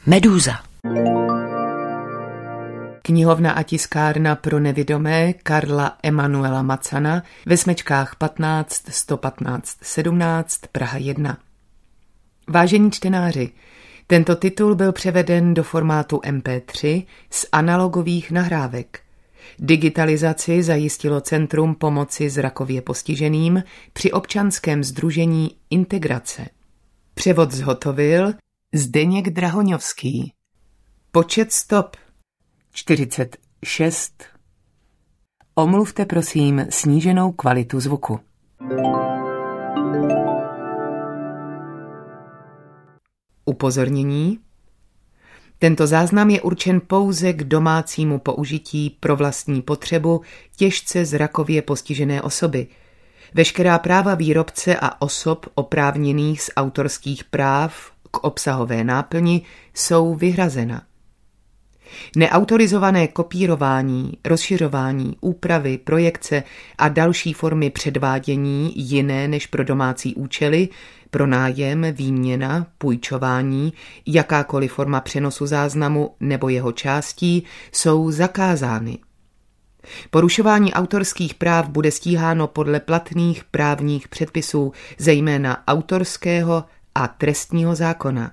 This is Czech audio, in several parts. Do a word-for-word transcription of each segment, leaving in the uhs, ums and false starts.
Medúza. Knihovna a tiskárna pro nevidomé Karla Emanuela Macana ve Smečkách patnáct sto patnáct sedmnáct Praha jedna. Vážení čtenáři, tento titul byl převeden do formátu em pé tři z analogových nahrávek. Digitalizaci zajistilo Centrum pomoci zrakově postiženým při občanském sdružení Integrace. Převod zhotovil Zdeněk Drahoňovský. Počet stop čtyřicet šest. Omluvte prosím sníženou kvalitu zvuku. Upozornění. Tento záznam je určen pouze k domácímu použití pro vlastní potřebu těžce zrakově postižené osoby. Veškerá práva výrobce a osob oprávněných z autorských práv k obsahové náplni jsou vyhrazena. Neautorizované kopírování, rozšiřování, úpravy, projekce a další formy předvádění jiné než pro domácí účely, pronájem, výměna, půjčování, jakákoliv forma přenosu záznamu nebo jeho částí jsou zakázány. Porušování autorských práv bude stíháno podle platných právních předpisů, zejména autorského a trestního zákona.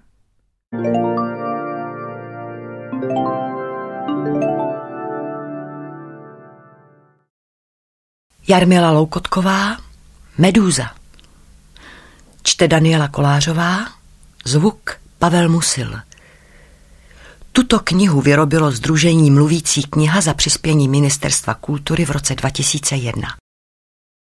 Jarmila Loukotková, Medúza. Čte Daniela Kolářová, zvuk Pavel Musil. Tuto knihu vyrobilo sdružení Mluvící kniha za přispění Ministerstva kultury v roce dva tisíce jedna.